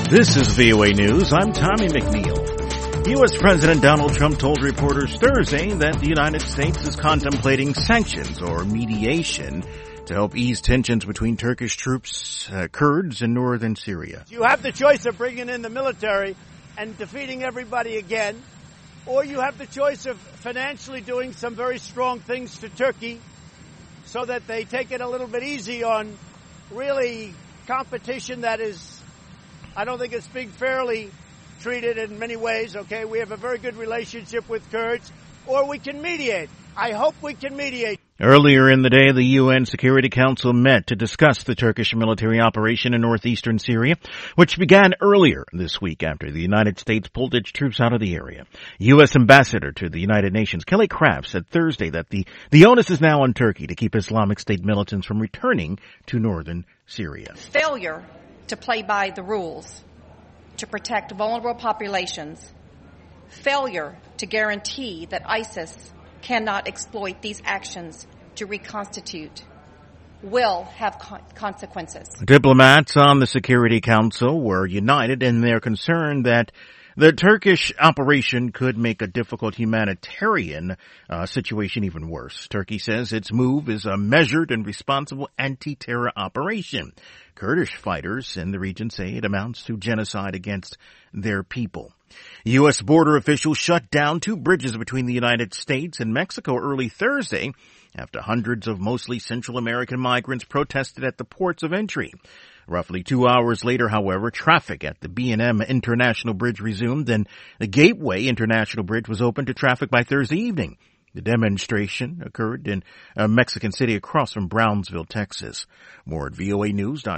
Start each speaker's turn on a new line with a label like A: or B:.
A: This is VOA News. I'm Tommy McNeil. U.S. President Donald Trump told reporters Thursday that the United States is contemplating sanctions or mediation to help ease tensions between Turkish troops, Kurds in northern Syria.
B: You have the choice of bringing in the military and defeating everybody again, or you have the choice of financially doing some very strong things to Turkey so that they take it a little bit easy on really competition that is, I don't think it's being fairly treated in many ways, okay? We have a very good relationship with Kurds, or we can mediate. I hope we can mediate.
A: Earlier in the day, the UN Security Council met to discuss the Turkish military operation in northeastern Syria, which began earlier this week after the United States pulled its troops out of the area. U.S. Ambassador to the United Nations, Kelly Craft, said Thursday that the onus is now on Turkey to keep Islamic State militants from returning to northern Syria.
C: Failure to play by the rules, to protect vulnerable populations, failure to guarantee that ISIS cannot exploit these actions to reconstitute will have consequences.
A: Diplomats on the Security Council were united in their concern that the Turkish operation could make a difficult humanitarian situation even worse. Turkey says its move is a measured and responsible anti-terror operation. Kurdish fighters in the region say it amounts to genocide against their people. U.S. border officials shut down 2 bridges between the United States and Mexico early Thursday after hundreds of mostly Central American migrants protested at the ports of entry. Roughly 2 hours later, however, traffic at the B&M International Bridge resumed and the Gateway International Bridge was open to traffic by Thursday evening. The demonstration occurred in a Mexican city across from Brownsville, Texas. More at voanews.com.